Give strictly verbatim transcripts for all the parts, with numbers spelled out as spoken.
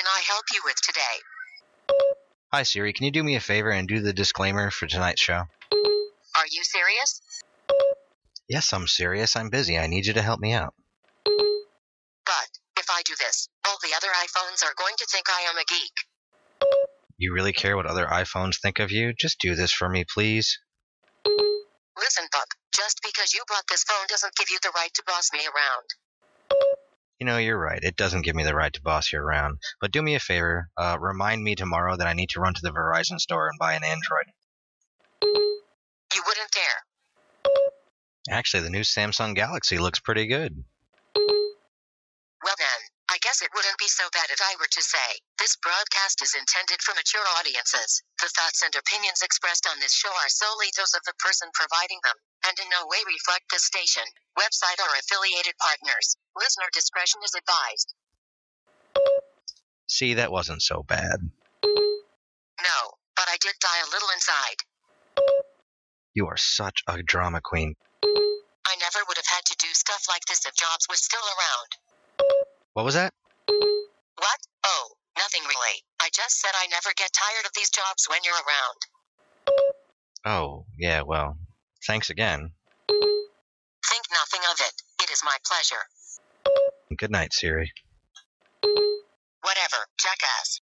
I help you with today? Hi Siri, can you do me a favor and do the disclaimer for tonight's show? Are you serious? Yes, I'm serious. I'm busy. I need you to help me out. But if I do this, all the other iPhones are going to think I am a geek. You really care what other iPhones think of you? Just do this for me, please. Listen, Buck, just because you bought this phone doesn't give you the right to boss me around. You know, you're right. It doesn't give me the right to boss you around. But do me a favor. Uh, remind me tomorrow that I need to run to the Verizon store and buy an Android. You wouldn't dare. Actually, the new Samsung Galaxy looks pretty good. Well then, I guess it wouldn't be so bad if I were to say, this broadcast is intended for mature audiences. The thoughts and opinions expressed on this show are solely those of the person providing them, and in no way reflect the station, website, or affiliated partners. Listener discretion is advised. See, that wasn't so bad. No, but I did die a little inside. You are such a drama queen. I never would have had to do stuff like this if Jobs was still around. What was that? What? Oh, nothing really. I just said I never get tired of these jobs when you're around. Oh, yeah, well, thanks again. Think nothing of it. It is my pleasure. Good night, Siri. Whatever, jackass.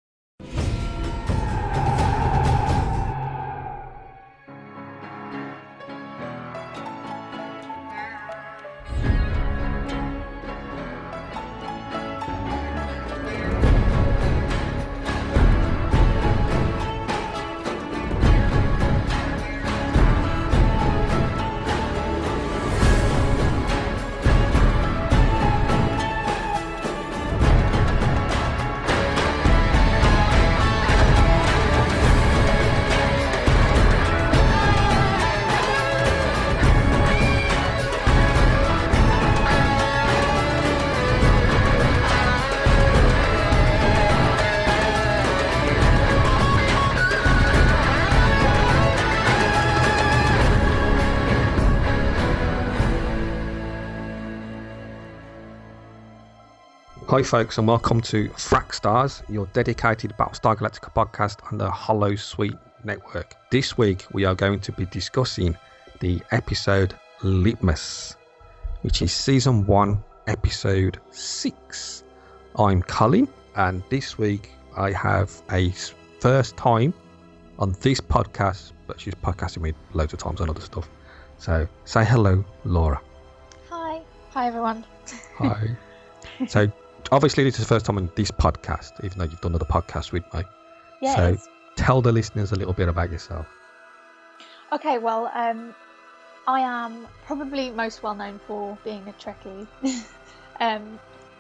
Hi folks, and welcome to Frack Stars, your dedicated Battlestar Galactica podcast on the Holosuite network. This week we are going to be discussing the episode Litmus, which is season one, episode six. I'm Colin, and this week I have a first time on this podcast, but she's podcasted me loads of times on other stuff. So say hello, Laura. Hi. Hi everyone. Hi. So obviously this is the first time on this podcast, even though you've done other podcasts with me. Yes. So tell the listeners a little bit about yourself. Okay, well, um, I am probably most well known for being a Trekkie. um,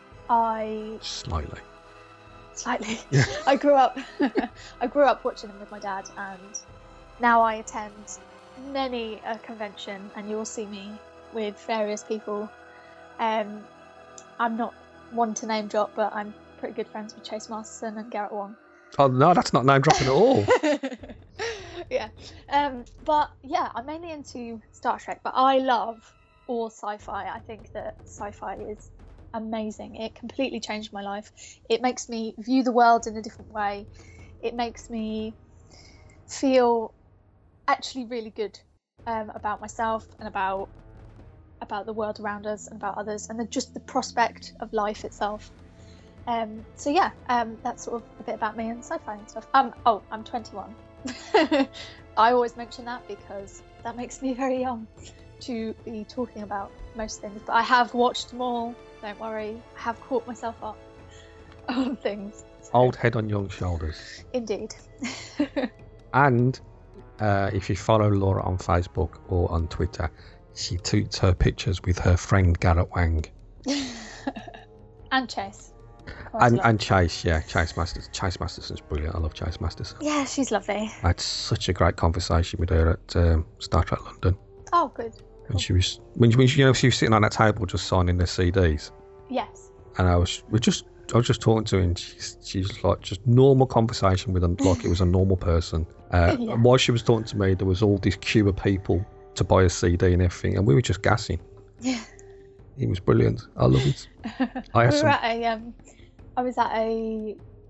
I Slightly. slightly. Yeah. I grew up. I grew up watching them with my dad, and now I attend many a convention, and you will see me with various people. Um, I'm not one to name drop, but I'm pretty good friends with Chase Masterson and Garrett Wong. Oh no, that's not name dropping at all. Yeah. Um, but yeah, I'm mainly into Star Trek, but I love all sci-fi. I think that sci-fi is amazing. It completely changed my life. It makes me view the world in a different way. It makes me feel actually really good um, about myself and about about the world around us and about others, and the, just the prospect of life itself. Um, so yeah, um, that's sort of a bit about me and sci-fi and stuff. Um, oh, I'm twenty-one. I always mention that because that makes me very young to be talking about most things. But I have watched them all, don't worry. I have caught myself up on things. So. Old head on young shoulders. Indeed. And uh, if you follow Laura on Facebook or on Twitter, she toots her pictures with her friend Garrett Wang. And Chase. And, and Chase, yeah, Chase Masterson. Chase Masterson's brilliant. I love Chase Masterson. Yeah, she's lovely. I had such a great conversation with her at um, Star Trek London. Oh, good. Cool. And she was, when, when she, you know, she was sitting on that table just signing the C Ds. Yes. And I was, we just, I was just talking to her, and she's, she's like just normal conversation with her, like it was a normal person. Uh, Yeah. And while she was talking to me, there was all this queue of people to buy a C D and everything, and we were just gassing. Yeah. It was brilliant. I love it. I had we some... were at a, um, I was at a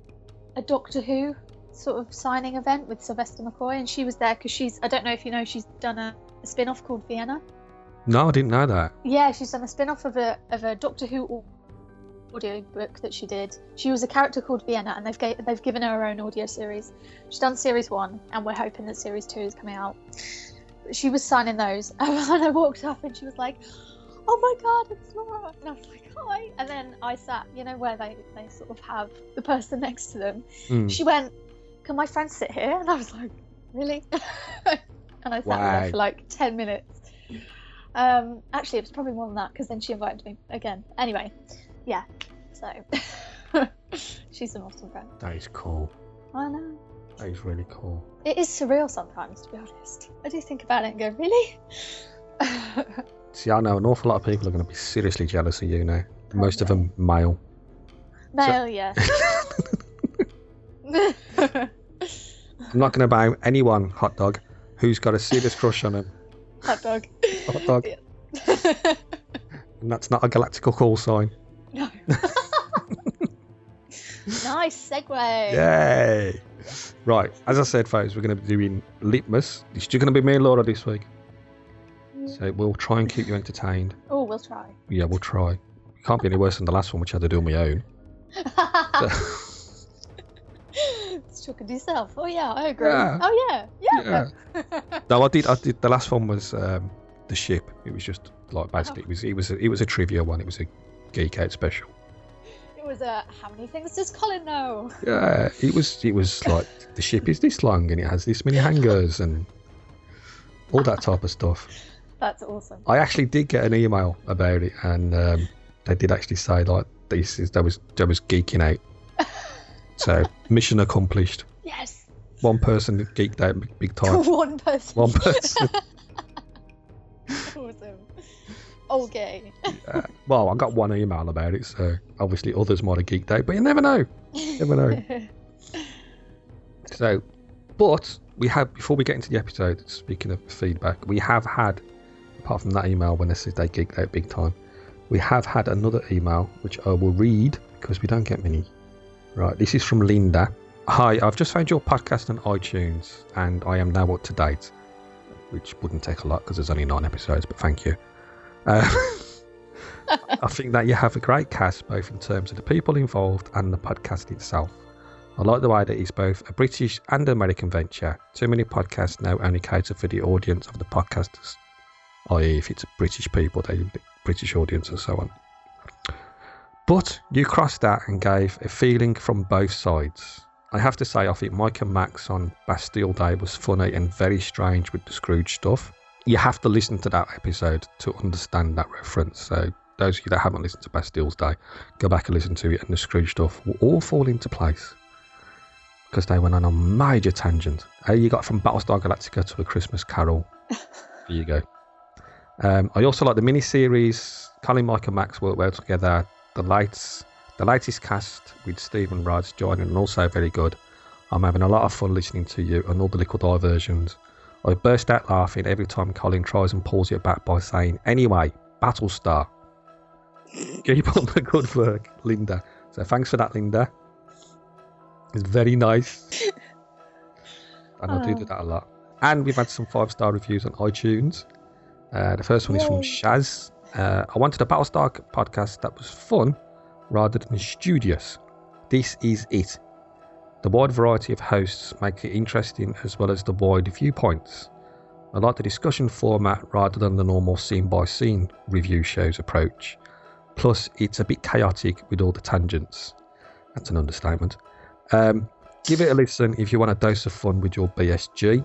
a Doctor Who sort of signing event with Sylvester McCoy, and she was there because she's, I don't know if you know, she's done a, a spin-off called Vienna. No, I didn't know that. Yeah, she's done a spin-off of a of a Doctor Who audio book that she did. She was a character called Vienna, and they've ga- they've given her her own audio series. She's done series one, and we're hoping that series two is coming out. But she was signing those, and I walked up, and she was like, "Oh my God, it's Laura!" And I was like, "Hi!" And then I sat, you know, where they they sort of have the person next to them. Mm. She went, "Can my friend sit here?" And I was like, "Really?" And I sat Wow. there for like ten minutes. Um, actually, it was probably more than that because then she invited me again. Anyway, yeah. So she's an awesome friend. That is cool. I know. That is really cool. It is surreal sometimes, to be honest. I do think about it and go, really? See, I know an awful lot of people are going to be seriously jealous of you now. Most of Okay. them male. Male, yeah. I'm not going to buy anyone, hot dog, who's got a serious crush on him. Hot dog. Hot dog. And that's not a galactical call sign. No. Nice segue. Yay! Right, as I said, folks, we're going to be doing Litmus. It's just going to be me and Laura this week. So we'll try and keep you entertained. Oh, we'll try. Yeah, we'll try. It can't be any worse than the last one, which I had to do on my own. It's talking to yourself. Oh yeah, I agree. Yeah. Oh yeah, yeah. Yeah. No, I did. I did. The last one was um, the ship. It was just like basically it was. It was. A, it was a trivia one. It was a geek out special. It was a. How many things does Colin know? Yeah, it was. It was like the ship is this long and it has this many hangars and all that type of stuff. That's awesome. I actually did get an email about it, and um, they did actually say like this is. There was. There was geeking out. So mission accomplished. Yes. One person geeked out big time. One person. One person. Awesome. Okay. Uh, well, I got one email about it, so obviously others might have geeked out, but you never know. You never know. So, but we have, before we get into the episode, speaking of feedback, we have had, apart from that email when they said they geeked out big time, we have had another email, which I will read because we don't get many. Right, this is from Linda. Hi, I've just found your podcast on iTunes and I am now up to date, which wouldn't take a lot because there's only nine episodes, but thank you. Uh, I think that you have a great cast, both in terms of the people involved and the podcast itself. I like the way that it's both a British and American venture. Too many podcasts now only cater for the audience of the podcasters, that is if it's British people, they the British audience and so on. But you crossed that and gave a feeling from both sides. I have to say, I think Mike and Max on Bastille Day was funny and very strange with the Scrooge stuff. You have to listen to that episode to understand that reference. So those of you that haven't listened to Bastille's Day, go back and listen to it, and the Scrooge stuff will all fall into place. Because they went on a major tangent. How you got from Battlestar Galactica to A Christmas Carol. There you go. Um, I also like the mini-series. Colin, Mike and Max work well together. The lights, the latest cast with Stephen Rods joining and also very good. I'm having a lot of fun listening to you and all the little diversions. I burst out laughing every time Colin tries and pulls it back by saying, anyway, Battlestar. Keep up the good work, Linda. So thanks for that, Linda. It's very nice. And I do do that a lot. And we've had some five-star reviews on iTunes. Uh, the first one Yay. is from Shaz. Uh, I wanted a Battlestar podcast that was fun rather than studious. This is it. The wide variety of hosts make it interesting as well as the wide viewpoints. I like the discussion format rather than the normal scene-by-scene review show's approach. Plus, it's a bit chaotic with all the tangents. That's an understatement. Um, give it a listen if you want a dose of fun with your B S G.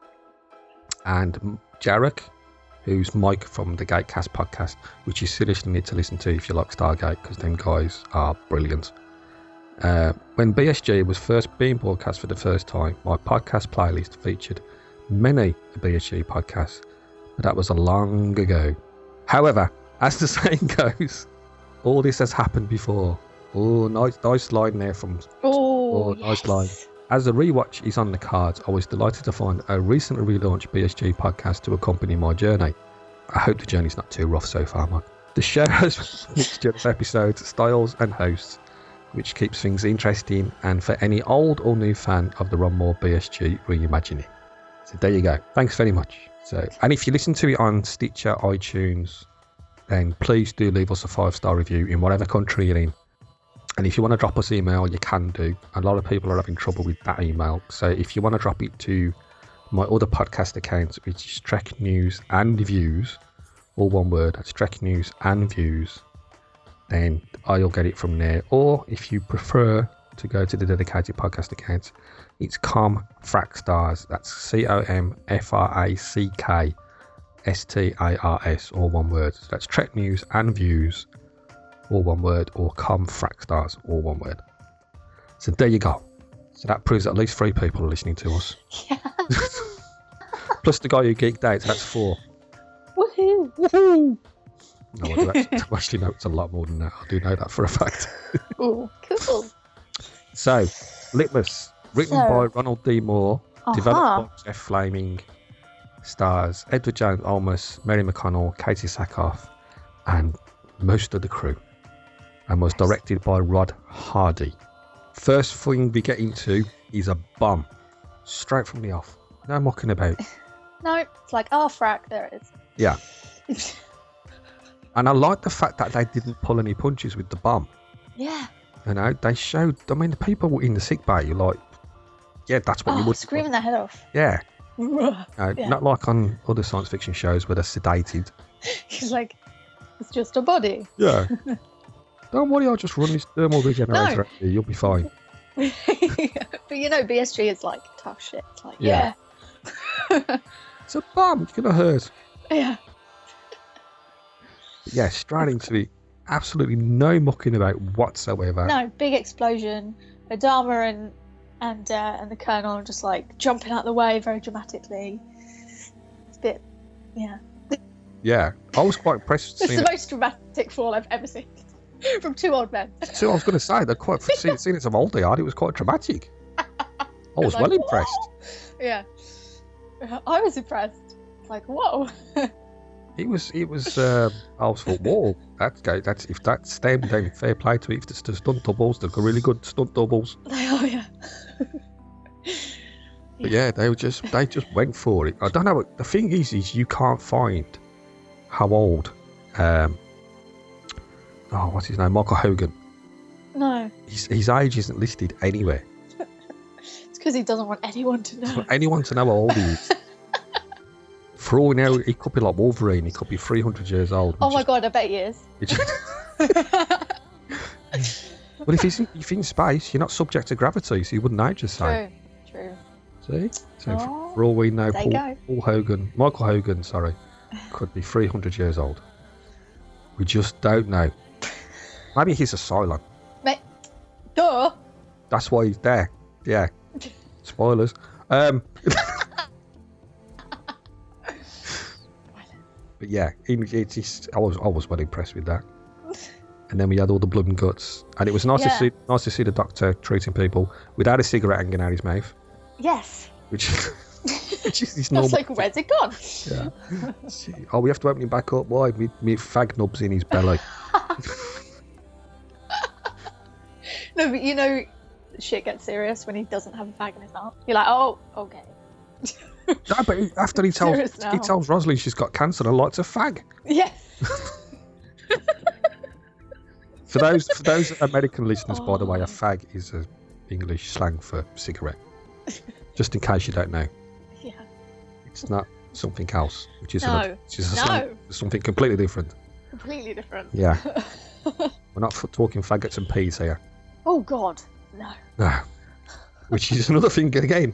And Jarek, who's Mike from the Gatecast podcast, which you seriously need to listen to if you like Stargate, because them guys are brilliant. Uh, when B S G was first being broadcast for the first time, my podcast playlist featured many B S G podcasts, but that was a long ago. However, as the saying goes, all this has happened before. Oh, nice, nice line there from. Oh, oh nice yes. line. As the rewatch is on the cards, I was delighted to find a recently relaunched B S G podcast to accompany my journey. I hope the journey's not too rough so far, Mike. The show has a mixture of episodes, styles and hosts, which keeps things interesting, and for any old or new fan of the Ron Moore B S G reimagining. So there you go. Thanks very much. So, and if you listen to it on Stitcher, iTunes, then please do leave us a five-star review in whatever country you're in. And if you want to drop us email, you can do. A lot of people are having trouble with that email. So if you want to drop it to my other podcast account, which is Trek News and Views, all one word, that's Trek News and Views, then I'll get it from there. Or if you prefer to go to the dedicated podcast account, it's Com Frackstars. That's C O M F R A C K S T A R S, all one word. So that's Trek News and Views, all one word, or Com Frackstars, all one word. So there you go. So that proves that at least three people are listening to us. Yeah. Plus the guy who geeked out, so that's four. Woohoo! Woohoo! No, I do actually, I actually know it's a lot more than that. I do know that for a fact. Oh, cool. So, Litmus, written So- by Ronald D. Moore, Uh-huh. developed by Jeff Flaming, stars Edward James Olmos, Mary McConnell, Katie Sackhoff, and most of the crew, and was directed by Rod Hardy. First thing we get into is a bomb, straight from the off. No mucking about. No, it's like, oh, frack, there it is. Yeah. And I like the fact that they didn't pull any punches with the bomb. Yeah. You know, they showed, I mean, the people in the sick bay, you're like, yeah, that's what you Oh, would screaming their head off. Yeah. He's Uh, Yeah. Not like on other science fiction shows where they're sedated. like, it's just a body. Yeah. Don't worry, I'll just run this thermal regenerator No. at you, you'll be fine. But you know, B S G is like tough shit. It's like, Yeah. yeah. It's a bomb, it's going to hurt. Yeah. But yeah, straight into it. Absolutely no mucking about whatsoever. No, big explosion. Adama and and uh, and the Colonel are just like jumping out the way very dramatically. It's a bit, yeah. Yeah, I was quite impressed It's seeing the it. most dramatic fall I've ever seen from two old men. So I was going to say, they're quite, seeing, seeing it of old they are, it was quite dramatic. I was Like, well "Whoa!" impressed. Yeah. I was impressed. It's like, whoa. It was, it was, uh, I was thought, whoa, that's, that's, if that's them, then fair play to it. If it's the stunt doubles, they've got really good stunt doubles. They are, yeah. But yeah, they were just, they just went for it. I don't know, the thing is, is you can't find how old, um, oh, what's his name, Michael Hogan. No, His, his age isn't listed anywhere. it's because he doesn't want anyone to know. For anyone to know how old he is. For all we know, he could be like Wolverine, he could be three hundred years old. Oh my god, I bet he is. But if he's in, if he's in space, you're not subject to gravity, so you wouldn't age the same. True, See? true. So for, Oh, for all we know, there you Paul, go. Paul Hogan, Michael Hogan, sorry, could be three hundred years old. We just don't know. Maybe he's a Cylon. Mate, duh. That's why he's there. Yeah. Spoilers. Um, but yeah, it, it's, it's, I was I was well impressed with that. And then we had all the blood and guts, and it was nice Yeah. to see nice to see the doctor treating people without a cigarette hanging out his mouth, Yes. which which is his I was normal. like, where's it gone? Yeah. See, oh, we have to open him back up. Why? Me, me fag nubs in his belly. No, but you know, shit gets serious when he doesn't have a fag in his mouth. You're like, oh, okay. No, but he, after he tells Serious now. he tells Rosalind she's got cancer and lights a fag. Yes. For those for those American listeners, by the way, a Oh. fag is a English slang for cigarette. Just in case you don't know, Yeah. it's not something else, which is No. another, which is a No. slang for something completely different. Completely different. Yeah, we're not f- talking faggots and peas here. Oh god, no. No, which is another thing again.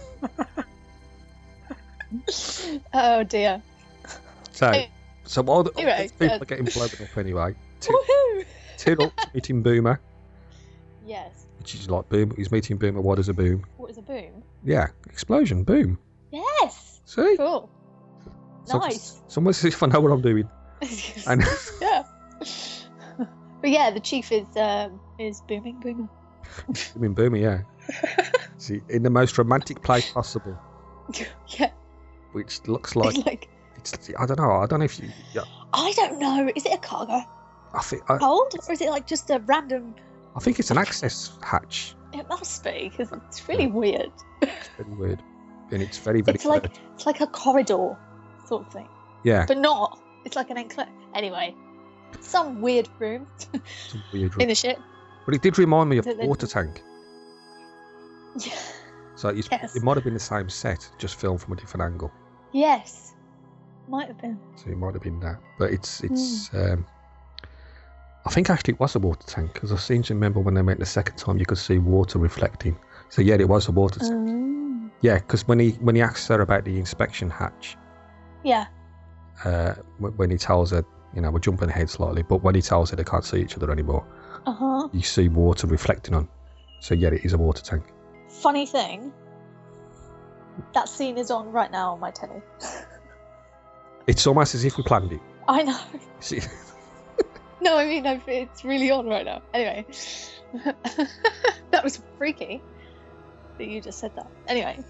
Oh dear. So, so while the, Anyway, all the people uh, are getting blown up anyway, Tin- Woohoo! Tyrrell's meeting Boomer, Yes. which is like Boom. He's meeting Boomer. What is a boom? What is a boom? Yeah, explosion, boom. Yes. See, Cool. So- Nice. It's almost as if I know what I'm doing. And Yeah. But yeah, the chief is um, is booming boomer. I mean, Boomer, yeah. See, in the most romantic place possible, Yeah. which looks like It's like, it's. I don't know. I don't know if you. Yeah, I don't know. Is it a cargo I think. I, hold or is it like just a random? I I think it's an access hatch. It must be, because it's really weird. It's very weird. And it's very, very It's like it's like a corridor sort of thing. Yeah. But not. It's like an enclosure. Anyway, some weird room Some weird room. in the ship. But it did remind me of That the they- water tank. Yeah. So it's, Yes. it might have been the same set, just filmed from a different angle. Yes. Might have been. So it might have been that. But it's it's. Hmm. Um, I think actually it was a water tank because I seem to remember when they went the second time you could see water reflecting. So yeah, it was a water tank. Um, Yeah, because when he when he asks her about the inspection hatch, yeah. uh, wh- when he tells her, you know, we're jumping ahead slightly, but when he tells her they can't see each other anymore, Uh huh. you see water reflecting on. So yeah, it is a water tank. Funny thing. That scene is on right now on my telly. It's almost as if we planned it. I know. See, No, I mean, I- it's really on right now. Anyway. That was freaky that you just said that. Anyway.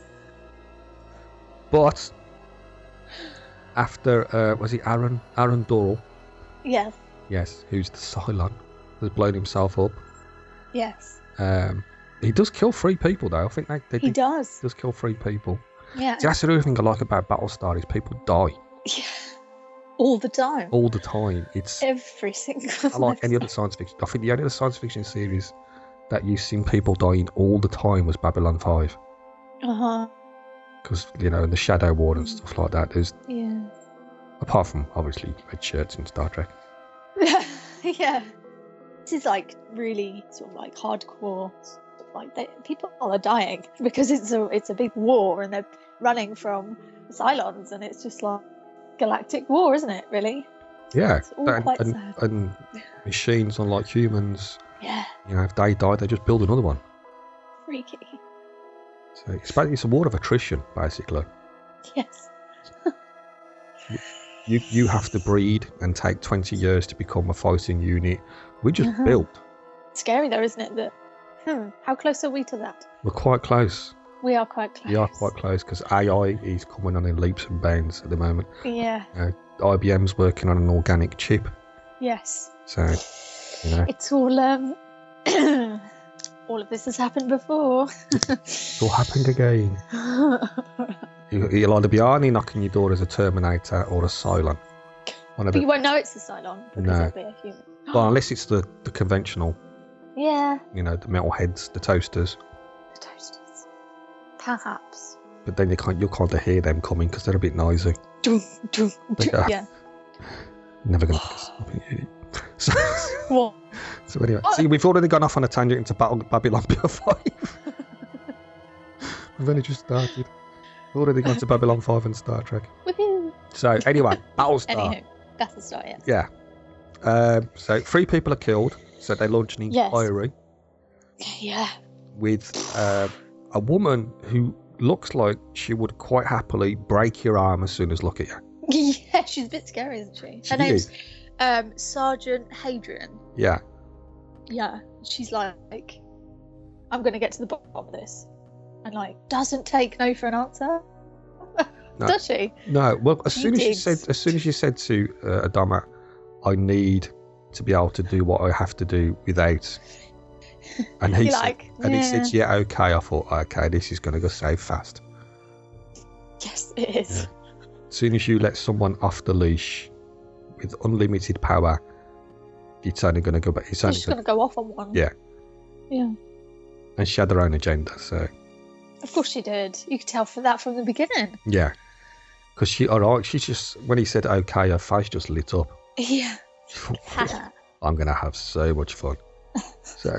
but after uh, was it Aaron Aaron Doral? Yes. Yes, who's the Cylon, has blown himself up. Yes. Um, he does kill three people though. I think they, they He did, does. does kill three people. Yeah. See, that's the other thing I like about Battlestar is people die Yeah. All the time. all the time. It's Every single unlike any other science fiction. I think the only other science fiction series that you've seen people dying all the time was Babylon five. Uh huh. Because, you know, in the Shadow War and Mm. stuff like that, there's, Yeah. apart from obviously red shirts in Star Trek. Yeah. This is like really sort of like hardcore. Stuff. Like they, people are dying because it's a it's a big war and they're running from the Cylons and it's just like galactic war, isn't it? Really? Yeah, It's all and, quite and, sad. and machines, unlike humans, Yeah. you know, if they die, they just build another one. Freaky. So it's, ba- it's a war of attrition, basically. Yes. You you have to breed and take twenty years to become a fighting unit. We just Uh-huh. built. Scary though, isn't it? That. Hmm. How close are we to that? We're quite close. We are quite close. We are quite close because A I is coming on in leaps and bounds at the moment. Yeah. I B M's working on an organic chip. Yes. So, you know, It's all um. all of this has happened before. it's all happened again. You- You'll either be Arnie knocking your door as a Terminator or a Cylon. One of But you the, won't know it's a Cylon because No. it'll be a human. well, unless it's the, the conventional, Yeah. you know, the metal heads, the toasters. The toasters. Perhaps. But then you can't, you'll kind of hear them coming because they're a bit noisy. Dun, dun, dun. Yeah. Yeah. Never gonna. So, What? so anyway, What? see, we've already gone off on a tangent into Battle Babylon B five. We've only just started. We've already gone to Babylon five and Star Trek. Woohoo. So anyway, Battlestar. Anywho, that's the start, yes. Yeah. Um, so three people are killed. So they launch an Yes. inquiry Yeah. with uh, a woman who looks like she would quite happily break your arm as soon as look at you. Yeah, she's a bit scary, isn't she? She Her name's is. um, Sergeant Hadrian. Yeah. Yeah. She's like, I'm going to get to the bottom of this. And like, doesn't take no for an answer. No. Does she? No. Well, as She soon as she digs. said, as soon as she said to uh, Adama, "I need to be able to do what I have to do without," and he You're said, like, and he yeah. said, "Yeah, okay." I thought, okay, this is going to go so fast. Yes, it is. Yeah. As soon as you let someone off the leash with unlimited power, it's only going to go back. It's She's only just going going to go off on one. Yeah. Yeah. and she had her own agenda. So Of course she did. You could tell for that from the beginning. yeah, because she, alright, she just when he said okay, her face just lit up. Yeah. I'm going to have so much fun. So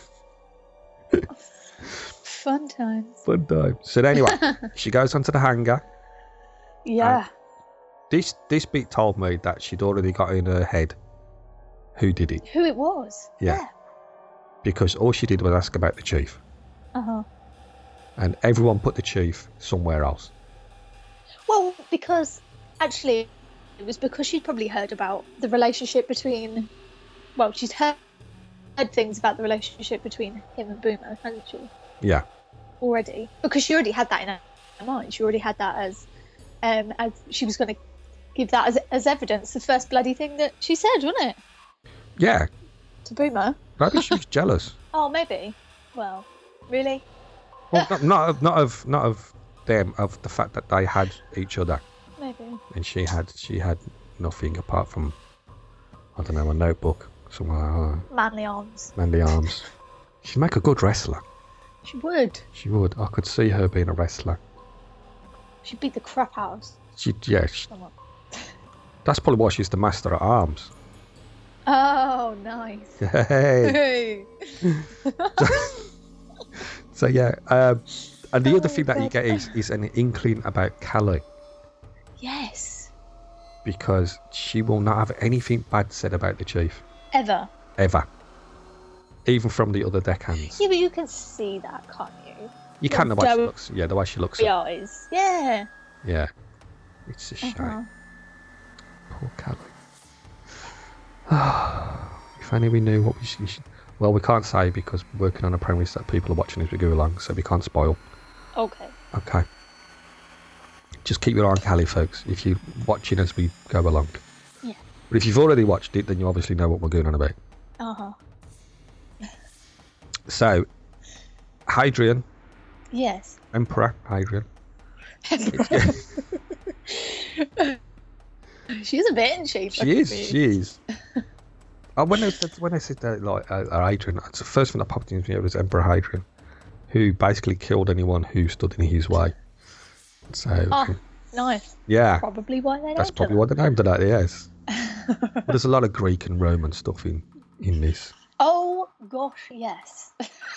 Fun times. fun time. So anyway, she goes onto the hangar. Yeah. This this bit told me that she'd already got in her head who did it, Who it was. Yeah. because all she did was ask about the chief, Uh huh. and everyone put the chief somewhere else. Well, because actually, it was because she'd probably heard about the relationship between. Well, she's heard, heard things about the relationship between him and Boomer, hasn't she? Yeah, Already, because she already had that in her mind. She already had that as, um, as she was going to give that as as evidence. The first bloody thing that she said, wasn't it? yeah. To Boomer? Maybe she was jealous. Oh, maybe. Well, really? Well, not, not of not of not of them, of the fact that they had each other, Maybe. and she had she had nothing apart from, I don't know, a notebook somewhere. Uh, Manly arms. Manly arms. She'd make a good wrestler. She would. She would. I could see her being a wrestler. She'd beat the crap out of She, yeah. She, someone. that's probably why she's the master at arms. Oh, nice. Hey. Hey. So yeah, um, and the Oh, other thing that you God. get is is an inkling about Callie, Yes. because she will not have anything bad said about the chief Ever. ever, even from the other deckhands. Yeah, but you can see that, can't you? You can the way she Don't- looks. Yeah, the way she looks. The eyes. Yeah. Yeah, it's a shame. Uh-huh. Poor Callie. If only we knew what we should. Well, we can't say because we're working on a premise that people are watching as we go along, so we can't spoil. Okay. Okay. Just keep your eye on Callie, folks, if you're watching as we go along. Yeah. But if you've already watched it, then you obviously know what we're going on about. Uh-huh. So, Hadrian, Yes. Emperor Hadrian. She's a bit, isn't she? She is, she is. Oh, when I said when I said that, like uh, uh, Hadrian, it's the first thing that popped into me was Emperor Hadrian, who basically killed anyone who stood in his way. So, Oh, nice. yeah, Probably why they that's named probably her what they named it. That, yes. But there's a lot of Greek and Roman stuff in in this. Oh gosh, yes.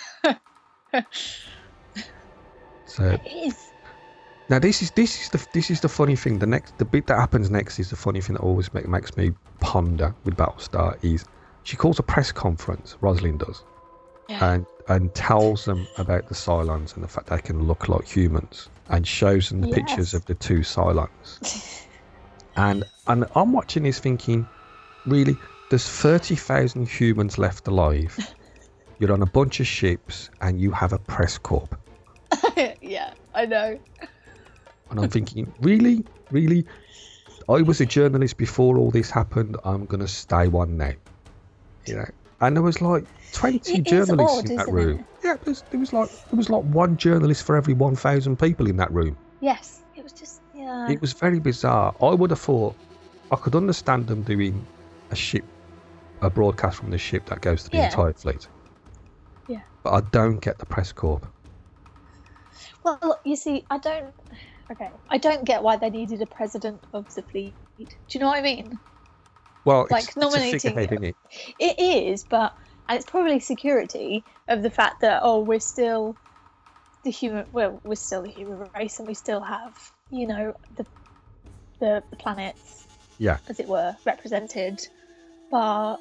So It is. now this is this is the this is the funny thing. The next the bit that happens next is the funny thing that always make, makes me ponder with Battlestar is she calls a press conference. Rosalind does. Yeah. and and tells them about the Cylons and the fact they can look like humans, and shows them the Yes. pictures of the two Cylons. and and I'm watching this thinking, really, there's thirty thousand humans left alive. You're on a bunch of ships and you have a press corps. Yeah, I know. And I'm thinking, really, really, I was a journalist before all this happened. I'm gonna stay one now. You know. And there was like twenty It is journalists odd, in that isn't room. it? Yeah, there was, there was like there was like one journalist for every one thousand people in that room. Yes, it was just yeah. It was very bizarre. I would have thought I could understand them doing a ship, a broadcast from the ship that goes to the Yeah. entire fleet. Yeah. But I don't get the press corps. Well, look, you see, I don't. Okay, I don't get why they needed a president of the fleet. Do you know what I mean? Well, Like, it's, nominating- it's a figurehead, isn't it? It is, but and it's probably security of the fact that oh, we're still the human. Well, we're still the human race, and we still have, you know, the the, the planets, Yeah. as it were, represented. But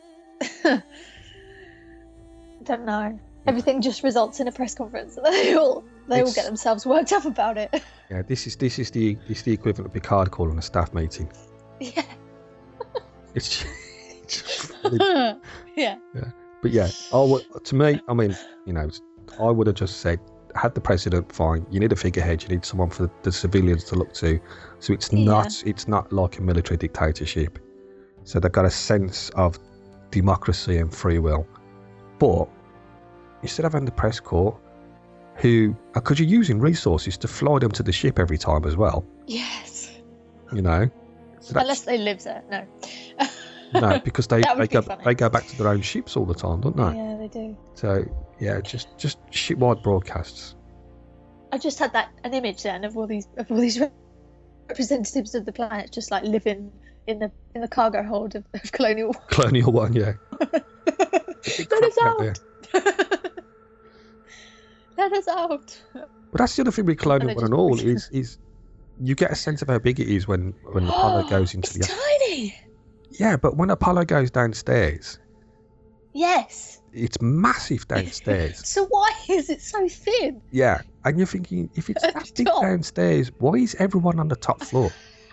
don't know. Everything just results in a press conference, and they all they all It's- get themselves worked up about it. Yeah, this is this is the it's the equivalent of Picard calling a staff meeting. Yeah. It's, it's really- Yeah. but yeah, I would, to me, I mean, you know, I would have just said, had the president, fine. You need a figurehead. You need someone for the civilians to look to. So it's Yeah. not it's not like a military dictatorship. So they've got a sense of democracy and free will. But instead of having the press corps, who because you're using resources to fly them to the ship every time as well, Yes. you know. So that's- Unless they live there, no. no, because they That would they be go funny. they go back to their own ships all the time, don't they? Yeah, they do. So yeah, just just shipwide broadcasts. I just had that an image then of all these of all these representatives of the planet just like living in the in the cargo hold of, of Colonial. Colonial One, yeah. Let us crap out there. out! Let us out! But that's the other thing with Colonial And One they and all just- is is you get a sense of how big it is when when Apollo goes into It's the tiny. yeah, but when Apollo goes downstairs, Yes. it's massive downstairs. So why is it so thin? Yeah, and you're thinking if it's that big Stop. downstairs, why is everyone on the top floor?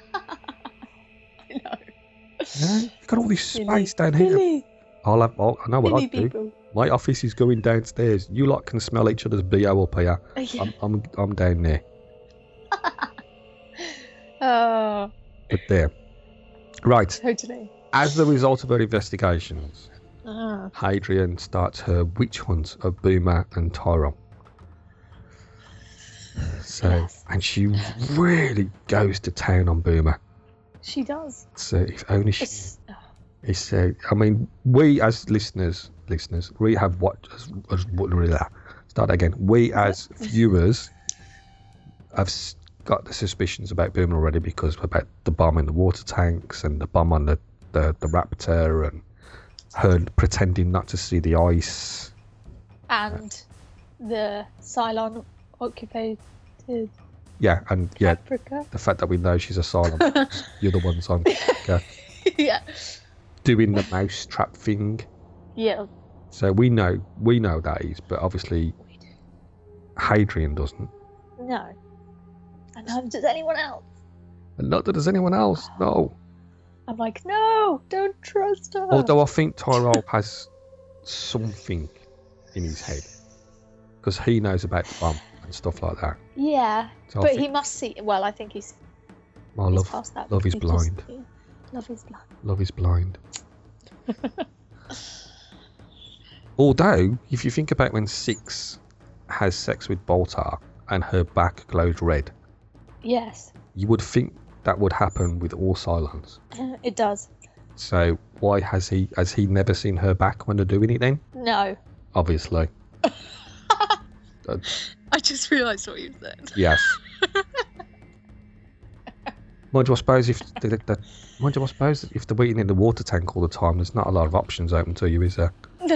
I know. You know? You've got all this Silly. space down here. Silly, I'll have, I'll, I know what silly I do. people. My office is going downstairs. You lot can smell each other's B O up here. Yeah. I'm, I'm, I'm down there. Oh, But there. Right. totally. As the result of our investigations, Oh. Hadrian starts her witch hunt of Boomer and Tyrell. So, Yes. and she really goes to town on Boomer. She does. So if only she... It's, oh, It's, uh, I mean, we as listeners, listeners, we have watched, as, as, start again, we as viewers have s- got the suspicions about Boomer already because about the bomb in the water tanks and the bomb on the, the, the Raptor and her pretending not to see the ice. and the Cylon occupied Yeah, and yeah, Africa. the fact that we know she's a silent, the other one's on, yeah, Yeah. doing the mouse trap thing. Yeah. So we know, we know that is, but obviously Hadrian doesn't. No. And neither does anyone else. And not that there's anyone else, no. I'm like, no, don't trust her. Although I think Tyrell has something in his head. Because he knows about the bomb and stuff like that. Yeah, So I but think- he must see. Well, I think he's, Oh, he's love, past that. love is He just- blind. yeah, love is blind. Love is blind. Although, if you think about when Six has sex with Boltar and her back glows red, Yes, you would think that would happen with all Cylons. it does. So why has he has he never seen her back when they're doing it then? No. Obviously. Uh, I just realised what you said. yes. Mind you, I suppose if the, the, the, mind you, I suppose if they're waiting in the water tank all the time, there's not a lot of options open to you, is there?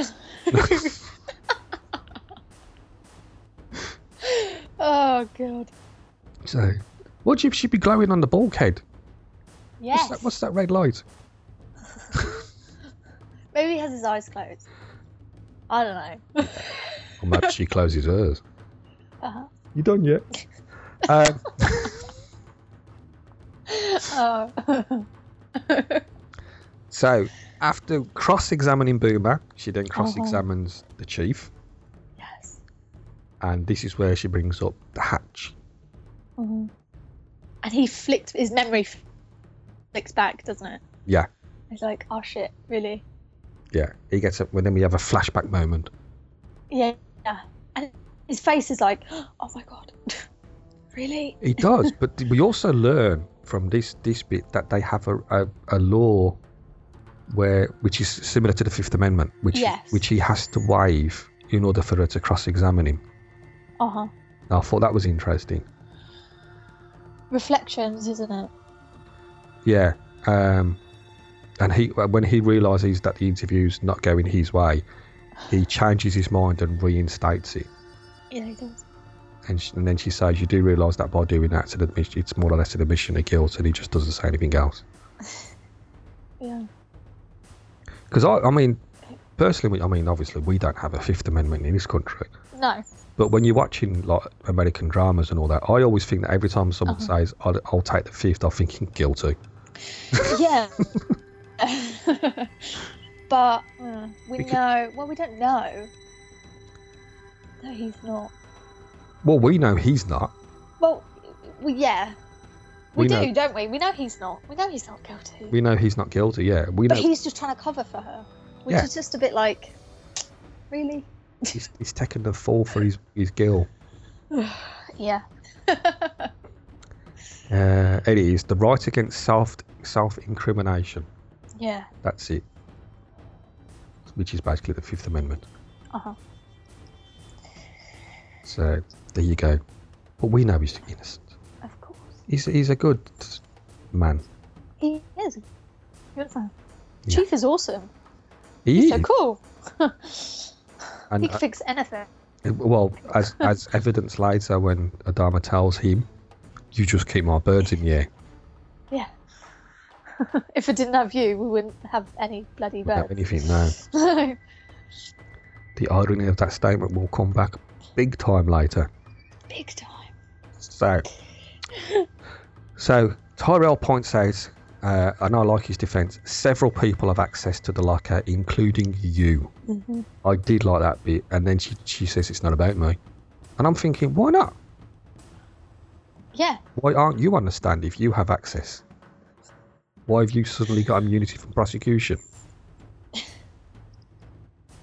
Oh, God. So, what should she be glowing on the bulkhead? Yes. What's that, what's that red light? Maybe he has his eyes closed. I don't know. Or maybe she closes hers. Uh-huh. You done yet? um, Oh. so, after cross-examining Boomer, she then cross-examines the chief, Yes. and this is where she brings up the hatch. Mhm. And he flicked, his memory flicks back, doesn't it? Yeah, He's like, oh shit, really? yeah. He gets up when then we have a flashback moment. Yeah. Yeah. And his face is like, oh my God. Really? He does, but we also learn from this this bit that they have a, a, a law where which is similar to the Fifth Amendment, which Yes. which he has to waive in order for her to cross-examine him. Uh-huh. Now, I thought that was interesting. Reflections, isn't it? Yeah, um, and he when he realises that the interview's not going his way, he changes his mind and reinstates it. Yeah, he does. And, she, and then she says, "You do realise that by doing that, it's, an admission, it's more or less an admission of guilt," and he just doesn't say anything else. Yeah. Because I, I mean, personally, I mean, obviously, we don't have a Fifth Amendment in this country. No. But when you're watching like American dramas and all that, I always think that every time someone Uh-huh. says, I'll, "I'll take the Fifth," I'm thinking guilty. Yeah. But uh, we We could- know, well, we don't know. No, he's not. Well, we know he's not. Well, we, yeah. We, We do, know- don't we? We know he's not. We know he's not guilty. We know he's not guilty. Yeah, we know But he's just trying to cover for her, which Yeah. is just a bit like, really? he's, he's taken the fall for his his guilt. Yeah. Uh, it is the right against self self incrimination. Yeah. That's it. Which is basically the Fifth Amendment. Uh huh. So there you go. But we know he's innocent. Of course. He's he's a good man. He is. Good man. Yeah. Chief is awesome. He He's is. so cool. And he can uh, fix anything. well, as as evidence later when Adama tells him, "You just keep my birds in the air." Yeah. If it didn't have you, we wouldn't have any bloody Without birds. anything now. The irony of that statement will come back big time later. Big time. So, so Tyrell points out, uh, and I like his defence, several people have access to the locker, including you. Mm-hmm. I did like that bit, and then she, she says it's not about me. And I'm thinking, why not? Yeah. Why aren't you on the stand if you have access? Why have you suddenly got immunity from prosecution?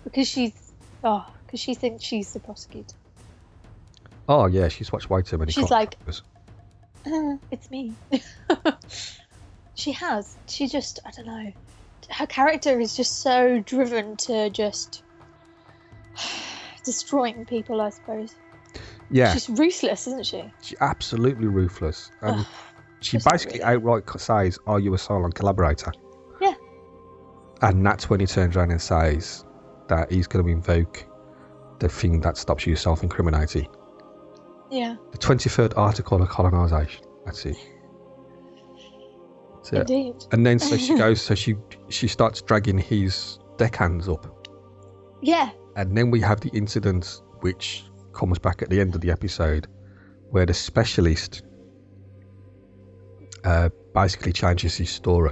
because she's oh because she thinks she's the prosecutor. Oh yeah, she's watched way too many. She's cop like, shows. uh, it's me. She has. She just, I don't know. Her character is just so driven to just destroying people, I suppose. Yeah, She's ruthless, isn't she? she's absolutely ruthless, and Ugh, she just not basically really. outright says, "Are you a silent collaborator?" Yeah. And that's when he turns around and says that he's going to invoke the thing that stops you self-incriminating. Yeah. The twenty-third article of colonisation. That's it. That's it. Indeed. And then so she goes, so she she starts dragging his deckhands up. Yeah. And then we have the incident which comes back at the end of the episode where the specialist uh, basically changes his story.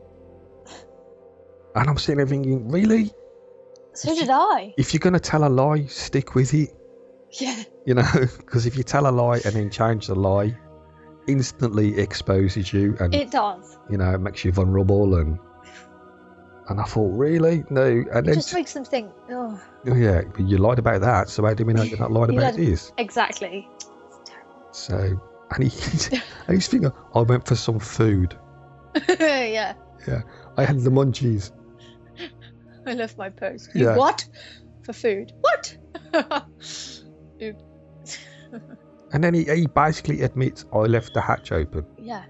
And I'm sitting there thinking, really? So did I. If you're going to tell a lie, stick with it. Yeah. You know, because if you tell a lie and then change the lie, instantly exposes you and, It does. you know, it makes you vulnerable. And and I thought, really? No. And It then, just makes them think, oh, oh, yeah, but you lied about that, so how do we know you're not lying You about lied- this? exactly. So, and, he, and he's thinking, I went for some food. Yeah. I had the munchies. I left my post. You Yeah. what? For food. What? And then he, he basically admits, I left the hatch open. Yeah.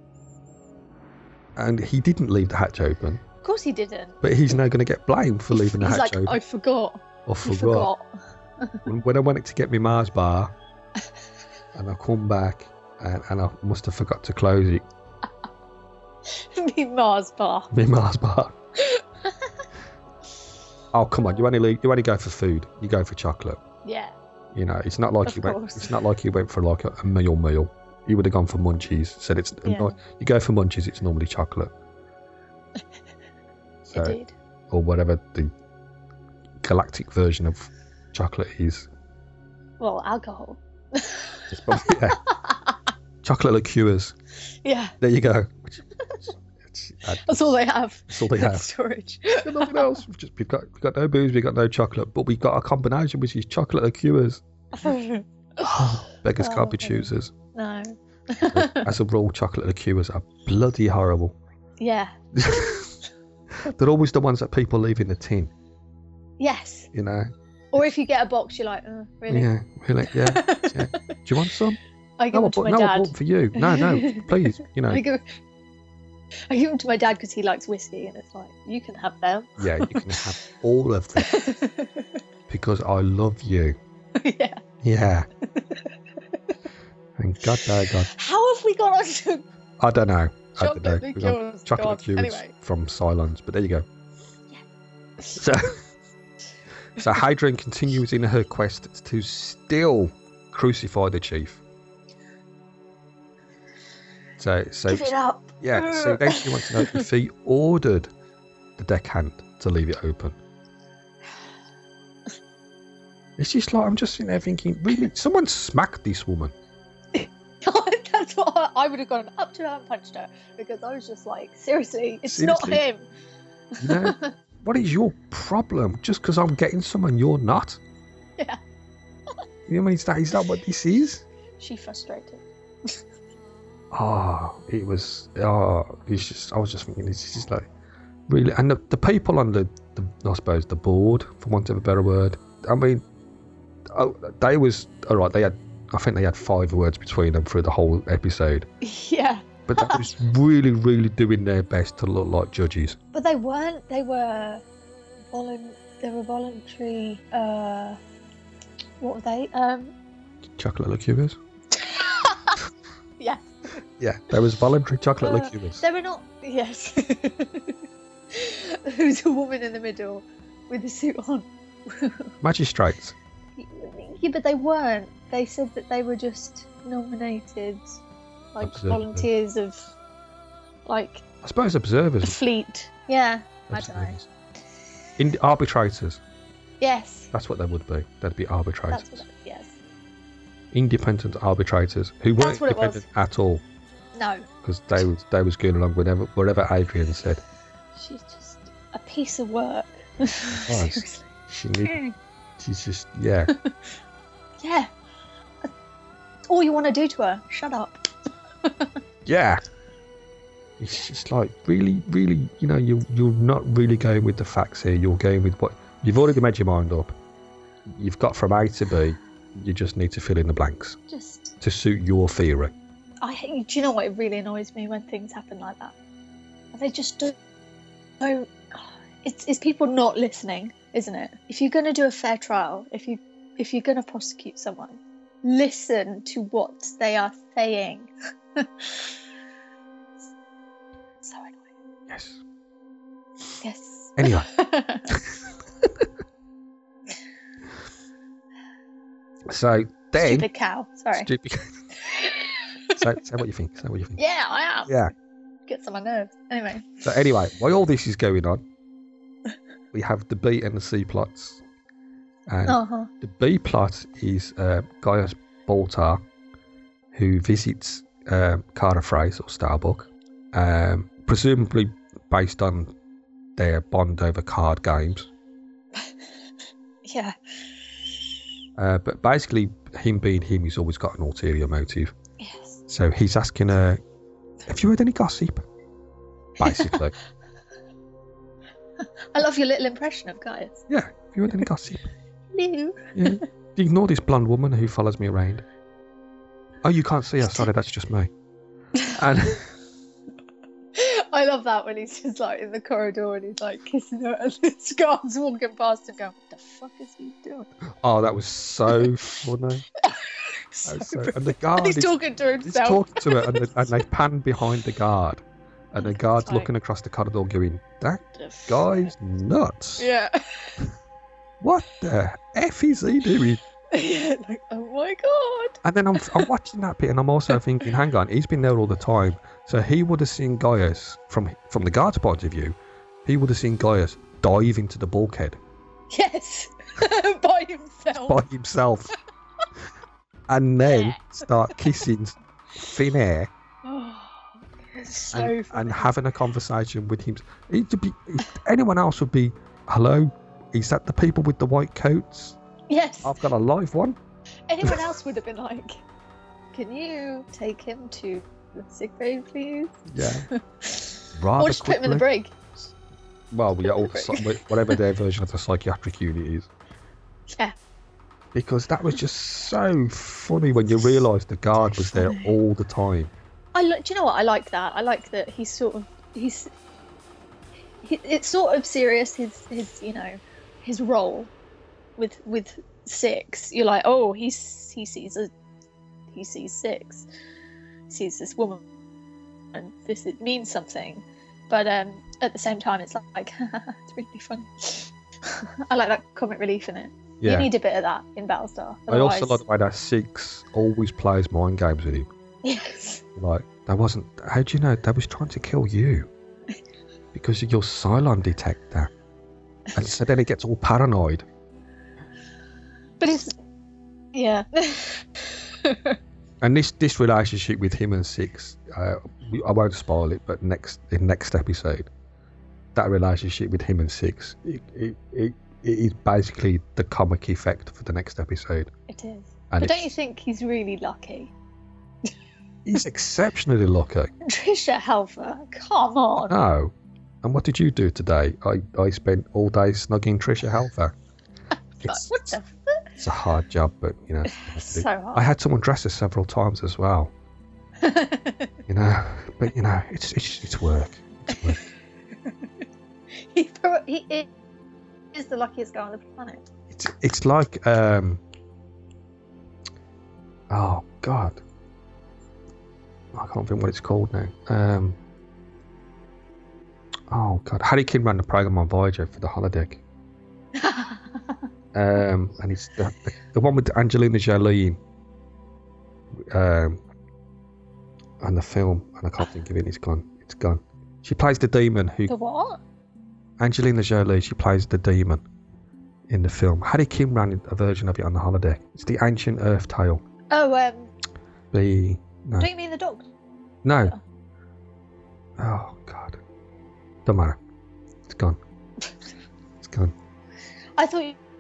And he didn't leave the hatch open, Of course he didn't. but he's now going to get blamed for leaving the He's hatch like, open. I forgot. I I forgot. forgot. When- When I went to get my Mars bar, and I come back, and, and I must have forgot to close it. Me Mars bar. My Mars bar. Oh come on! You only leave, you only go for food. You go for chocolate. Yeah. You know, it's not like Of you went. course. It's not like you went for like a, a meal meal. You would have gone for munchies. Said it's Yeah. not, you go for munchies. It's normally chocolate. So, Indeed. or whatever the galactic version of chocolate is. Well, alcohol. It's probably, yeah. Chocolate liqueurs. Yeah. There you go. Which- it's- uh, That's all they have. That's all they in have. Storage. We've got nothing else. We've just we've got we've got no booze, we've got no chocolate, but we've got a combination which is chocolate liqueurs. Beggars Oh, can't be okay. choosers. No. As a rule, chocolate liqueurs are bloody horrible. Yeah. They're always the ones that people leave in the tin, Yes. you know. Or if you get a box, you're like, oh, really? Yeah, really. Yeah, yeah. Do you want some? I give No, I them to bought, my no, I dad. bought for you. No, no, please. You know. I give, I give them to my dad because he likes whiskey, and it's like, you can have them. Yeah, you can have all of them because I love you. Yeah. Yeah. And God, oh God. How have we got on to I don't know. I don't know. chocolate We've got liqueurs? chocolate God, liqueurs Anyway. from Cylons, but there you go. Yeah. So, so Hadrian continues in her quest to still crucify the chief. So, so Give it up. yeah. So then she wants to know if he ordered the deckhand to leave it open. It's just like I'm just sitting there thinking, really, someone smacked this woman. That's what I, I would have gone up to her and punched her because I was just like, seriously, it's Seriously? not him. You know, what is your problem? Just because I'm getting someone, you're not. Yeah. You know, what I mean, is that is that what this is? She frustrated. Oh, it was. Oh, it's just. I was just thinking, this is just like really. And the, the people on the, the, I suppose, the board, for want of a better word. I mean, oh, they was all right. They had. I think they had five words between them through the whole episode. Yeah. But they was really, really doing their best to look like judges. But they weren't. They were, volun- they were voluntary. Uh, what were they? Um, Chocolate liqueurs. yeah. Yeah, there was voluntary chocolate Uh, liqueurs. They were not. Yes. There was a woman in the middle with a suit on. Magistrates. Yeah, but they weren't. They said that they were just nominated, like Observer. volunteers of, like I suppose the observers. fleet. Yeah. I don't know. observers. In arbitrators. Yes. That's what they would be. They'd be arbitrators. That's what. It, yes. Independent arbitrators who That's weren't what it was. independent at all No. because they was they was going along whenever wherever Adrian said. She's just a piece of work. Nice. Seriously. She need, she's just yeah. Yeah. That's all you want to do to her. Shut up. Yeah. It's just like really, really, you know, you you're not really going with the facts here. You're going with what you've already made your mind up. You've got from A to B. You just need to fill in the blanks Just. to suit your theory. I hate. Do you know what? It really annoys me when things happen like that. They just don't. don't it's it's people not listening, isn't it? If you're going to do a fair trial, if you if you're going to prosecute someone, listen to what they are saying. So annoying. Yes. Yes. Anyway. So then. Stupid cow. Sorry. Stupid. so, say what you think. Say what you think. Yeah, I am. Yeah. Gets on my nerves. Anyway. So anyway, while all this is going on, we have the B and the C plots. And Uh-huh. the B plot is uh, Gaius Baltar, who visits um, Carter Phrase or Starbuck, um, presumably based on their bond over card games. Yeah. Uh, but basically, him being him, he's always got an ulterior motive. Yes. So he's asking her, have you heard any gossip? Basically. I love your little impression of Gaius. Yeah, have you heard any gossip? Hello. Yeah. Do you ignore this blonde woman who follows me around? Oh, you can't see her. Sorry, that's just me. And I love that when he's just like in the corridor and he's like kissing her and this guy's walking past and going, what the fuck is he doing? oh, that was so funny. So That was so- brilliant. and the guard he's is talking to he's himself. talking to her, and, the, and they pan behind the guard, and the guard's Like- looking across the corridor, going, "That The f- guy's nuts. Yeah. What the f is he doing?" Yeah, like, oh my god. And then I'm I'm watching that bit, and I'm also thinking, hang on, he's been there all the time, so he would have seen Gaius from from the guard's point of view. He would have seen Gaius dive into the bulkhead Yes. By himself. by himself, and then Yeah. start kissing thin air Oh, it's so and, funny. and having a conversation with him. It'd be, anyone else would be, hello, is that the people with the white coats? Yes. I've got a live one. Anyone else would have been like, can you take him to the sick bay, please? Yeah. Rather Or just put him in the quickly. brig. Well, yeah, or Break. so- whatever their version of the psychiatric unit is. Yeah. Because that was just so funny when you realise the guard was there Funny. all the time. I li- do you know what? I like that. I like that he's sort of he's he, it's sort of serious. His his you know his role with with Six. You're like, oh, he's he sees a he sees Six, sees this woman, and this it means something. But um, at the same time, it's like it's really fun. I like that comic relief in it. You Yeah. need a bit of that in Battlestar. I also Otherwise- like the way that Six always plays mind games with him. Yes. Like, that wasn't. How do you know? They was trying to kill you because of your Cylon detector. And so then he gets all paranoid. But it's yeah. And this this relationship with him and Six, uh, we- I won't spoil it, but next in next episode, that relationship with him and Six, it it, it, it is basically the comic effect for the next episode. It is. And But don't it's- you think he's really lucky? He's exceptionally lucky. Trisha Helfer, come on. No. And what did you do today? I, I spent all day snugging Trisha Helfer. Like, It's, what the fuck? it's a hard job, but you know. So I hard. had someone dress her several times as well. You know, but you know, it's it's it's work. It's work. he, pro- he is the luckiest guy on the planet. It's it's like um. Oh God. I can't think what it's called now. Um. Oh God, Harry Kim ran the program on Voyager for the holodeck. Um, and it's the, the, the one with Angelina Jolie um, and the film, and I can't think of it. It's gone. It's gone. She plays the demon who The what? Angelina Jolie. She plays the demon in the film. Harry Kim ran a version of it on the holodeck. It's the Ancient Earth Tale. Oh, um, The no, don't you mean the dog? no. Oh God, don't matter. It's gone. It's gone. I thought you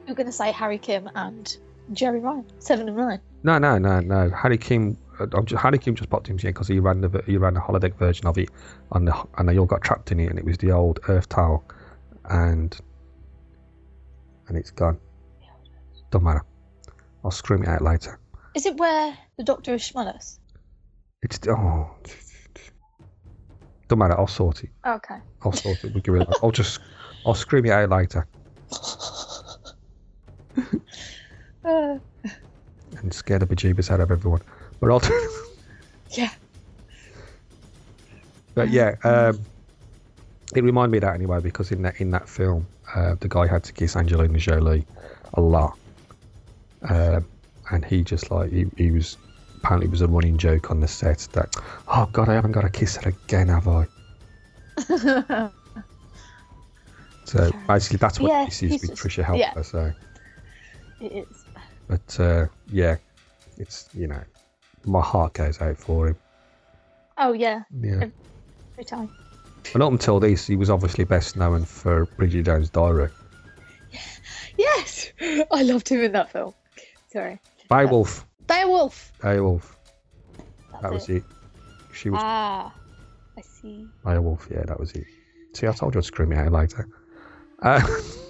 You're going to say Harry Kim and Jerry Ryan, seven and nine. No, no, no, no. Harry Kim. Uh, I'm just, Harry Kim just popped into it because he ran the he ran the holodeck version of it, and the, and they all got trapped in it, and it was the old Earth Tower, and and it's gone. Don't matter. I'll scream it out later. Is it where the Doctor is Schmullis? It's oh. Don't matter. I'll sort it. Okay. I'll sort it. We'll give it. I'll just. I'll scream it out later. uh. And scare the bejeebus out of everyone. But I'll. Yeah. But yeah, um, it reminded me of that anyway because in that in that film, uh, the guy had to kiss Angelina Jolie a lot, um, and he just like he, he was apparently it was a running joke on the set that oh god I haven't got to kiss her again have I? So basically that's what yeah, this is with just, Tricia Helfer. Yeah. So it is. But uh, yeah, it's you know my heart goes out for him. Oh yeah. Yeah. Every time. And up until this, he was obviously best known for Bridget Jones' Diary. Yes, I loved him in that film. Sorry. Beowulf. Beowulf. Beowulf. That's That was it. She was Ah, I see. Beowulf. Yeah, that was it. See, I told you I'd screw me out later. Uh,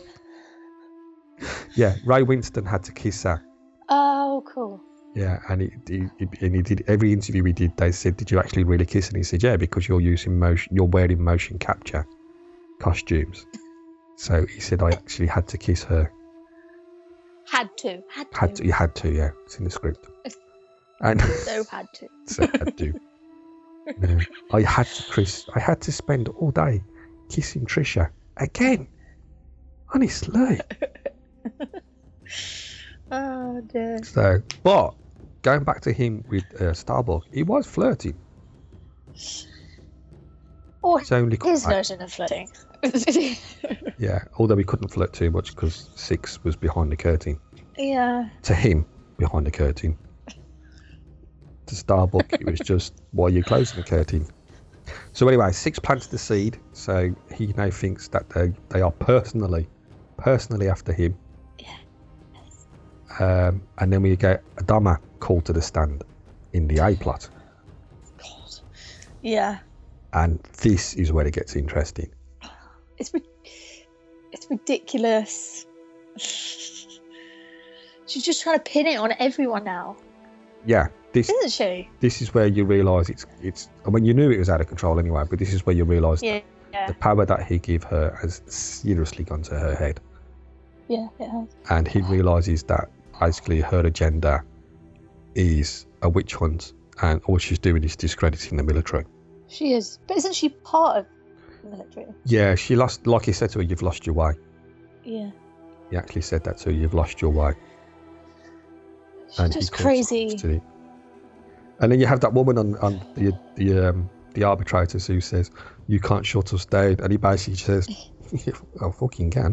yeah, Ray Winston had to kiss her. Oh, cool. Yeah, and he, he, he and he did every interview we did. They said, "Did you actually really kiss?" And he said, "Yeah, because you're using motion, you're wearing motion capture costumes." So he said, "I actually had to kiss her." Had to. Had to. Had to, you had to, yeah. It's in the script. And So had to. so had to. No, I had to, Chris. I had to spend all day kissing Tricia again. Honestly. Oh dear. So, but going back to him with uh, Starbuck, he was flirting. Or It's only his quite- version of flirting. Yeah, although he couldn't flirt too much because Six was behind the curtain. Yeah. To him, behind the curtain. To Starbuck, it was just, why are you closing the curtain? So anyway, Six plants the seed, so he now thinks that they, they are personally, personally after him. Um, and then we get Adama called to the stand in the A plot. God. Yeah. And this is where it gets interesting. It's ri- it's ridiculous. She's just trying to pin it on everyone now, Yeah, this isn't she? this is where you realise it's it's. I mean, you knew it was out of control anyway, but this is where you realise Yeah. Yeah. the power that he gave her has seriously gone to her head, Yeah. It has. and he realises that basically her agenda is a witch hunt, and all she's doing is discrediting the military. She is, but isn't she part of the military? Yeah, she lost. Like he said to her, "You've lost your way." Yeah. He actually said that to her, "You've lost your way." She's And he just calls crazy. to it. And then you have that woman on, on the the um, the arbitrators who says, "You can't shut us down," and he basically says, "I fucking can."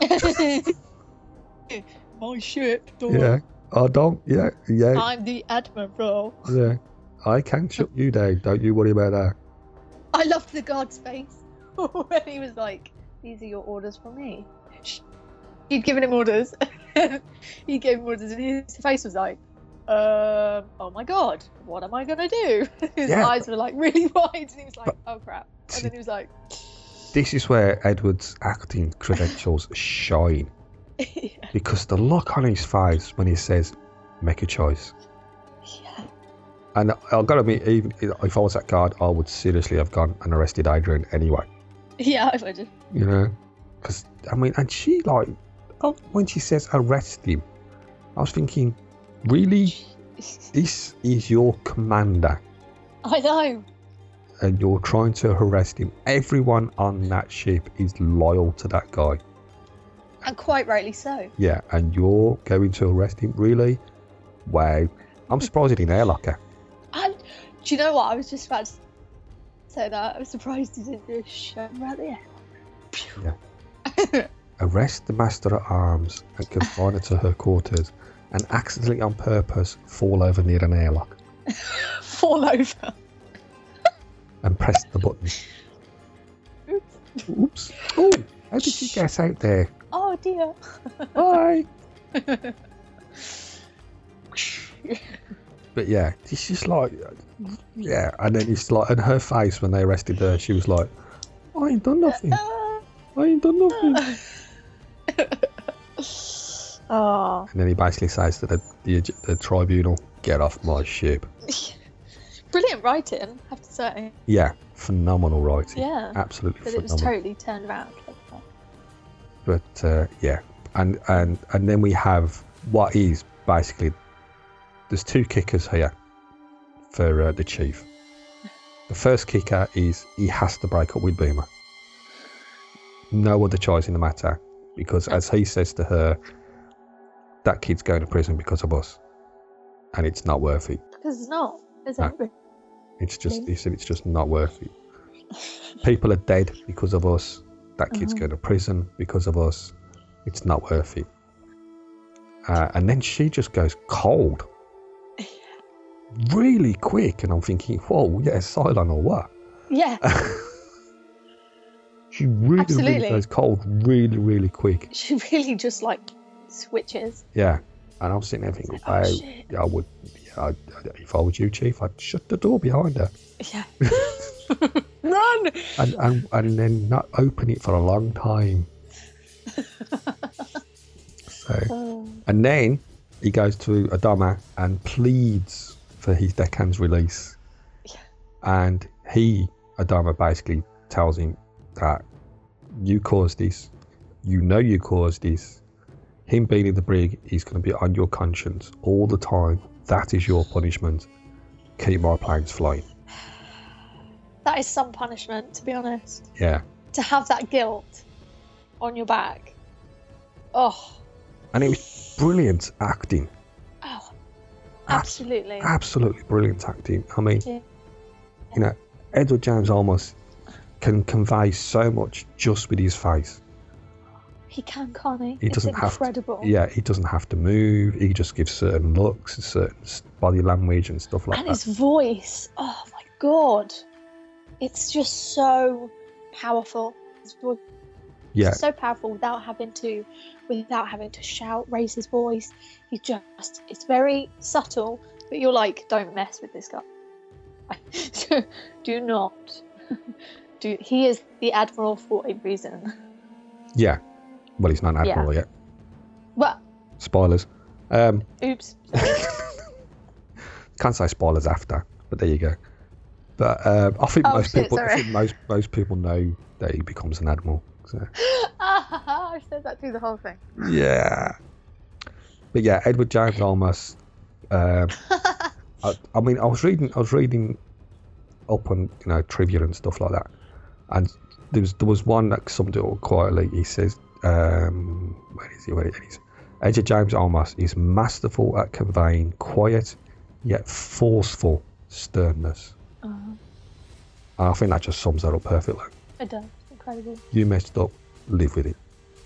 My ship. Yeah, I don't. Yeah, yeah, I'm the admiral. yeah. I can shut you down. Don't you worry about that. I loved the guard's face when he was like, "These are your orders for me." He'd given him orders. He gave him orders, and his face was like, um, "Oh my god, what am I gonna do?" His Yeah. eyes were like really wide, and he was like, But- "Oh crap!" And then he was like, This is where Edward's acting credentials shine, "Yeah." because the look on his face when he says, "Make a choice." Yeah. And I've got to admit, even if I was that guard, I would seriously have gone and arrested Adrian anyway. Yeah, I imagine. You know, because I mean, and she like oh, when she says arrest him, I was thinking, really, this is your commander, I know. and you're trying to arrest him. Everyone on that ship is loyal to that guy. And quite rightly so. Yeah, and you're going to arrest him, really? Wow, I'm surprised he didn't airlock her. And do you know what? I was just about to say that. I was surprised he didn't do a show right there. Yeah. Arrest the Master at Arms and confine her to her quarters, and accidentally on purpose fall over near an airlock Fall over. and press the button. Oops. Oh, how did she get out there? Oh dear. Bye. But yeah, it's just like, yeah, and then it's like, and her face when they arrested her, she was like, I ain't done nothing. I ain't done nothing. Oh. And then he basically says to the, the, the tribunal, get off my ship. Brilliant writing, I have to say. Yeah, phenomenal writing. Yeah. Absolutely But phenomenal. it was totally turned around like that. But uh, yeah, and, and and then we have what is basically, there's two kickers here for uh, the chief. The first kicker is he has to break up with Boomer. No other choice in the matter, because as he says to her, that kid's going to prison because of us, and it's not worth it. Because it's not, is No. it? It's just, he said, it's just not worth it. People are dead because of us. That kid's Uh-huh. going to prison because of us. It's not worth it. Uh, and then she just goes cold. Really quick. And I'm thinking, whoa, yeah, Cylon or what? Yeah, She really, Absolutely. really goes cold really, really quick. she really just like switches. Yeah. And I'm sitting there thinking, Oh, wow, shit. yeah, I would, yeah, I, if I was you, Chief, I'd shut the door behind her. Yeah. Run! And, and, and then not open it for a long time. So, Oh. and then he goes to Adama and pleads for his deckhand's release. Yeah. And he, Adama, basically tells him that you caused this. You know you caused this. Him being in the brig is going to be on your conscience all the time. That is your punishment. Keep my planes flying. That is some punishment, to be honest. Yeah. To have that guilt on your back. Oh. And it was brilliant acting. Oh. Abs- Absolutely. Absolutely brilliant acting. I mean, Yeah. you know, Edward James Olmos can convey so much just with his face. He can, can't he? He It's doesn't have to, incredible. yeah, he doesn't have to move. He just gives certain looks and certain s- body language and stuff like And that. his voice. Oh my god. It's just so powerful. His voice Yeah, is so powerful without having to without having to shout, raise his voice. He just it's very subtle, but you're like, don't mess with this guy. Do not. Do he is the Admiral for a reason. yeah. Well, he's not an Yeah. admiral yet. Well, Spoilers. Um, oops. can't say spoilers after, but there you go. But um, I think Oh, most shit, people, I sorry. think most most people know that he becomes an admiral. So. I said that through the whole thing. Yeah. But yeah, Edward James Olmos. Um, I, I mean, I was reading, I was reading up on you know trivia and stuff like that, and there was there was one that summed it up quietly. He says, um, "Where is he? Where is he?" Edward James Olmos is masterful at conveying quiet yet forceful sternness, Uh, and I think that just sums that up perfectly. it does. Incredible. You messed up, live with it.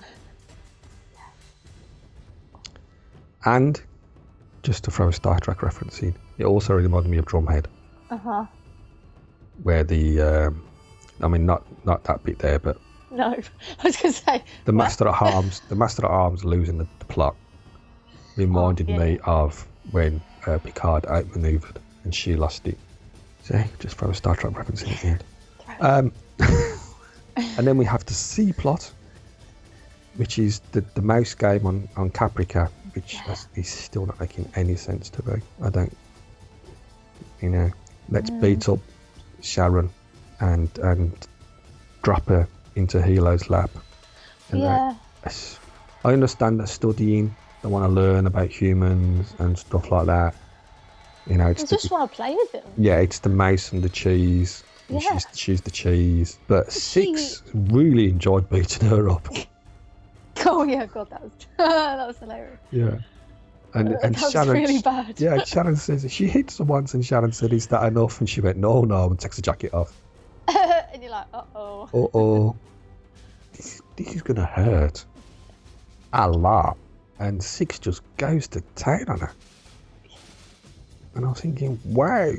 And just to throw a Star Trek reference in, it also reminded me of Drumhead, Uh huh. where the, um, I mean, not not that bit there, but No, I was gonna say the what? Master at Arms, the Master at Arms losing the, the plot, reminded Oh, yeah. me of when uh, Picard outmaneuvered and she lost it. So just throw a Star Trek reference in at the end. Um, and then we have the C plot, which is the, the mouse game on, on Caprica, which Yeah. is, is still not making any sense to me. I don't, you know, let's Mm. beat up Sharon and and drop her into Helo's lap. And Yeah. that- I understand that studying, they want to learn about humans and stuff like that. You know, I it's the, just want to play with him. yeah, it's the mouse and the cheese. And Yeah. she's, she's the cheese. But She- Six really enjoyed beating her up. Oh yeah, God, that was that was hilarious. Yeah. And, Uh, and that was Sharon, really bad. yeah, Sharon says, she hits her once and Sharon said, is that enough? And she went, no, no, and takes the jacket off. And you're like, uh oh. Uh-oh. This, this is going to hurt. A lot. And Six just goes to town on her. And I was thinking, wow.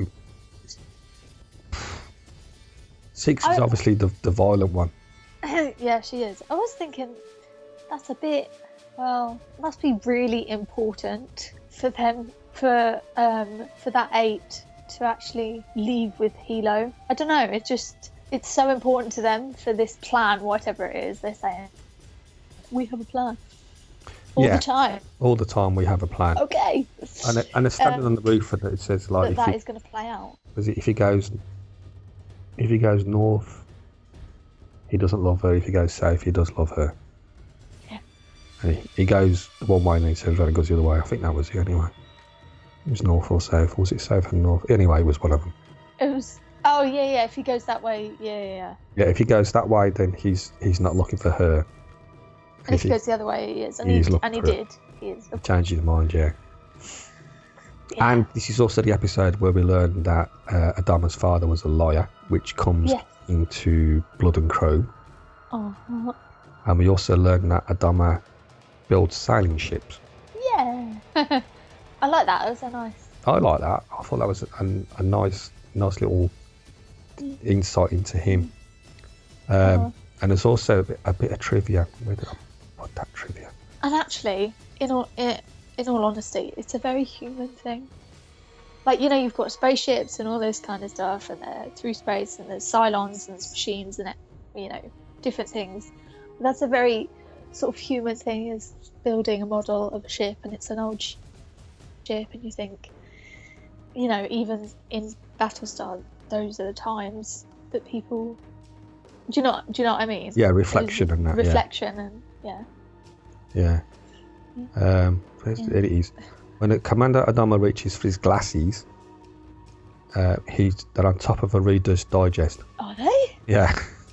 Six is I- obviously the, the violent one. Yeah, she is. I was thinking, that's a bit, well, must be really important for them, for um, for that eight to actually leave with Hilo. I don't know, it just, it's so important to them for this plan, whatever it is, they're saying, we have a plan. All Yeah. the time. All the time we have a plan. Okay. And it, and it's standing Um, on the roof, and it says like, But if that he, is going to play out. is it- if he goes, if he goes north, he doesn't love her. If he goes south, he does love her. Yeah. And he, he goes one way and then he turns around and goes the other way. I think that was it anyway. It was north or south. Or was it south and north? Anyway, it was one of them. It was, oh yeah, yeah, if he goes that way, yeah, yeah, yeah. Yeah, if he goes that way, then he's he's not looking for her. And if he goes the other way, he is. And he he, is looking and he for it. did. He is. He changed his mind, yeah. Yeah. And this is also the episode where we learn that uh, Adama's father was a liar, which comes Yes. into Blood and Chrome. Oh, And we also learn that Adama builds sailing ships. yeah. I like that. It was so nice. I like that. I thought that was a, a nice, nice little insight into him. Um, Uh-huh. And there's also a bit, a bit of trivia. Where did I put that trivia? And actually, in all in, in all honesty, it's a very human thing. Like, you know, you've got spaceships and all this kind of stuff, and they're through space, and there's Cylons and there's machines and, you know, different things. But that's a very sort of human thing, is building a model of a ship, and it's an old sh- ship, and you think, you know, even in Battlestar, those are the times that people. Do you know? Do you know what I mean? Yeah, reflection and that. Yeah. Reflection and yeah. Yeah. Um, where's Yeah. There it is. When uh, Commander Adama reaches for his glasses, uh, he's they're on top of a Reader's Digest. Are they? Yeah.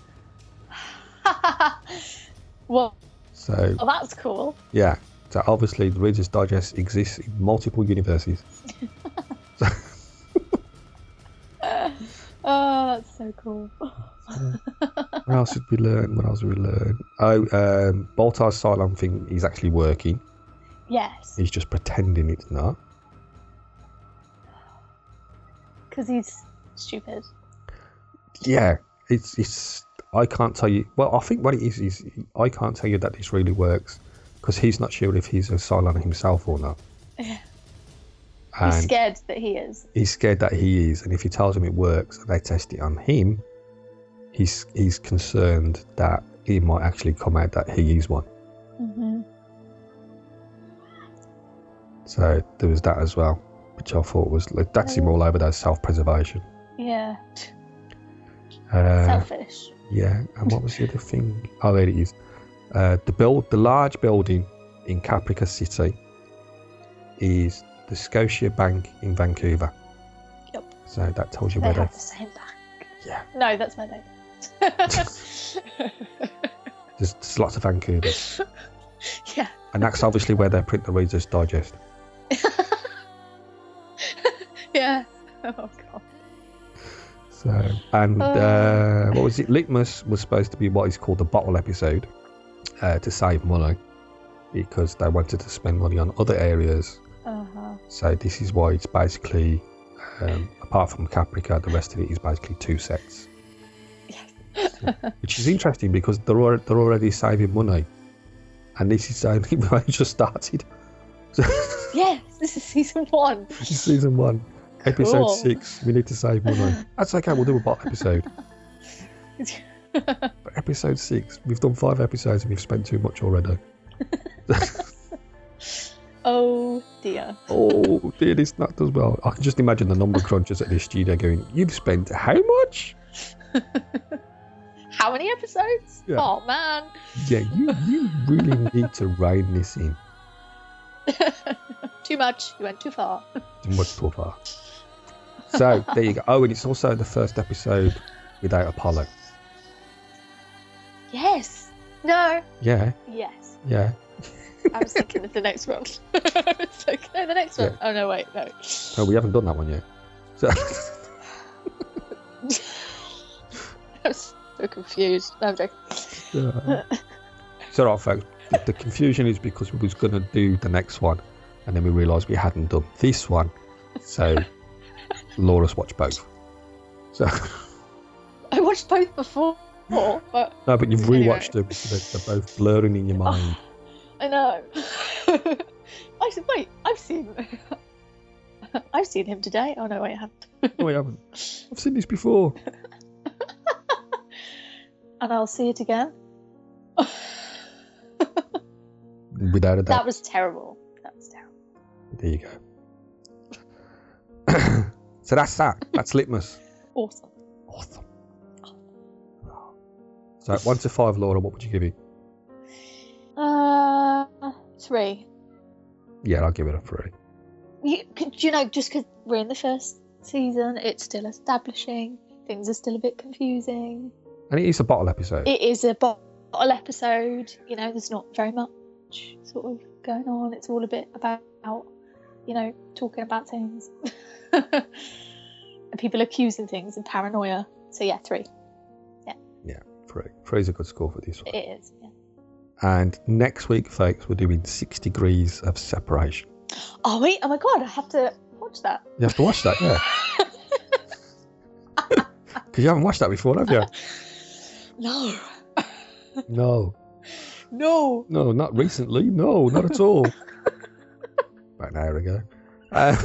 Well, So oh, that's cool. yeah. So obviously the Reader's Digest exists in multiple universes. Oh, that's so cool. What else did we learn? What else did we learn? Oh, um, Baltar's Cylon thing is actually working. Yes, He's just pretending it's not. because he's stupid. Yeah, it's it's. I can't tell you. Well, I think what it is is I can't tell you that this really works because he's not sure if he's a Cylon himself or not. Yeah. And He's scared that he is. he's scared that he is, and if he tells him it works and they test it on him, he's he's concerned that it might actually come out that he is one. Mm-hmm. So there was that as well, which I thought was like that's him all over that self-preservation. Yeah. Uh, Selfish. Yeah, and what was the other thing? Oh, there it is. Uh, the build, the large building in Caprica City is the Scotia Bank in Vancouver. Yep. So that tells you They where have they. the same back. Yeah. No, that's my name. There's, there's lots of Vancouvers, Yeah. and that's obviously where they print the Reader's Digest. Yeah. Oh god. So and Oh. uh, what was it? Litmus was supposed to be what is called the bottle episode uh, to save money because they wanted to spend money on other areas. Uh-huh. So this is why it's basically, um, apart from Caprica, the rest of it is basically two sets. So, which is interesting because they're al- they're already saving money, and this is only when it just started. So Yes, this is season one. this is season one, episode Cool. six. We need to save money. That's okay. We'll do a bot episode. But episode six, we've done five episodes and we've spent too much already. Oh dear. Oh dear, this not does well. I can just imagine the number crunchers at this studio going, "You've spent how much?" How many episodes? Yeah. Oh man. Yeah, you you really need to rein this in. Too much. You went too far. Too much too far. So there you go. Oh, and it's also the first episode without Apollo. Yes. No. Yeah, Yes. yeah. I was thinking of the next one. It's like, no, the next one. Yeah. Oh no, wait, no. Oh, we haven't done that one yet. So I was so confused. No, I'm joking. uh, it's all right, folks. The, the confusion is because we was going to do the next one, and then we realised we hadn't done this one. So Laura's watched both. So I watched both before, but no, but you've Anyway. rewatched them. So they're, they're both blurring in your mind. I know. I said, wait, I've seen, I've seen him today. Oh no, wait, I haven't. No, I haven't. I've seen this before. And I'll see it again. Without a doubt. That was terrible. That was terrible. There you go. So that's that. That's Litmus. Awesome. Awesome. So one to five, Laura, what would you give it? Uh, three. Yeah, I'll give it a three. You, do you know, just because we're in the first season, it's still establishing. Things are still a bit confusing. And it is a bottle episode. It is a bottle episode. You know, there's not very much sort of going on. It's all a bit about, you know, talking about things. And people accusing things and paranoia. So yeah, three. Yeah. Yeah, three. Three is a good score for this one. It is, yeah. And next week, folks, we're doing Six Degrees of Separation. Oh wait, oh my god, I have to watch that. You have to watch that, yeah. Because you haven't watched that before, have you? No. No. No. No, not recently. No, not at all. About an hour ago. Uh,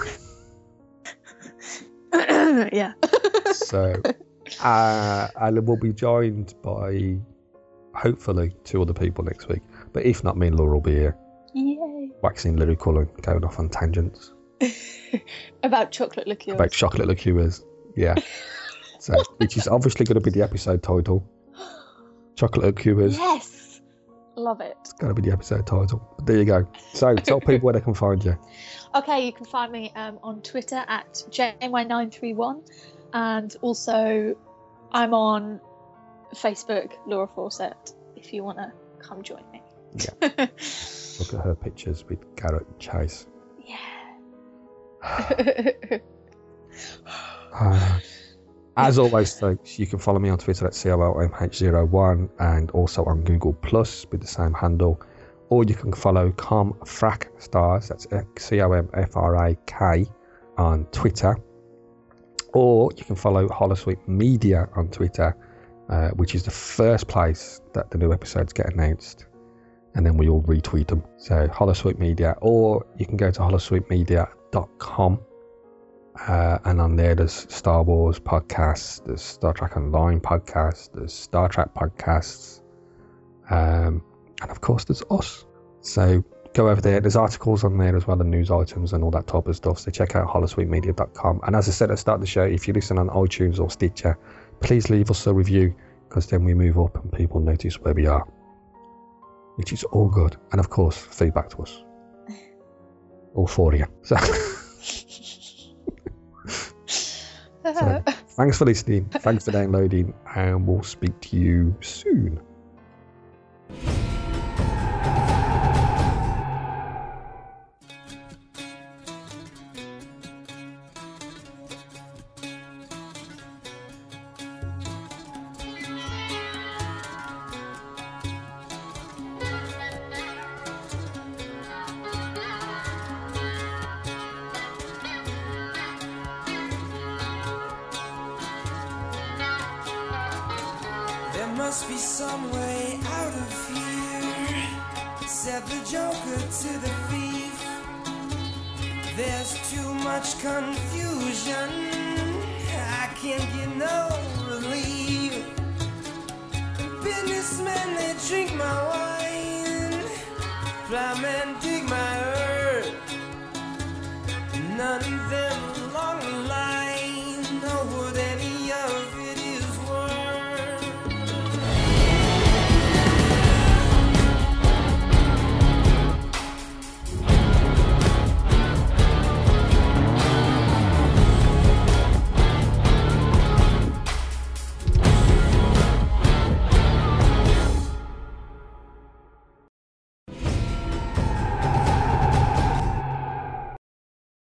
Yeah. so, uh, and we'll be joined by, hopefully, two other people next week. But if not, me and Laura will be here. Yay. Waxing lyrical and going off on tangents. About chocolate liqueurs. About chocolate liqueurs. Yeah. So, which is obviously going to be the episode title. Chocolate liqueurs. Yes. Love it. It's going to be the episode title. But there you go. So, tell people where they can find you. Okay, you can find me um, on Twitter at J Y nine three one, and also I'm on Facebook, Laura Fawcett, if you want to come join me. Yeah. Look at her pictures with Garrett and Chase. Yeah. Uh, as always, folks, you can follow me on Twitter at C O L M H zero one and also on Google Plus with the same handle. Or you can follow ComFrakStars, that's C O M F R A K, on Twitter. Or you can follow Holosuite Media on Twitter, uh, which is the first place that the new episodes get announced. And then we all retweet them. So Holosuite Media, or you can go to holosuite media dot com. Uh, and on there, there's Star Wars podcasts, there's Star Trek Online podcasts, there's Star Trek podcasts. Um... And of course, there's us. So go over there. There's articles on there as well, and news items and all that type of stuff. So check out holosuite media dot com. And as I said at the start of the show, if you listen on iTunes or Stitcher, please leave us a review, because then we move up and people notice where we are, which is all good. And of course, feedback to us. All for you. So, so thanks for listening. Thanks for downloading. And we'll speak to you soon. Must be some way out of here, said the Joker to the thief. There's too much confusion, I can't get no relief. Businessmen, they drink my wine, flymen do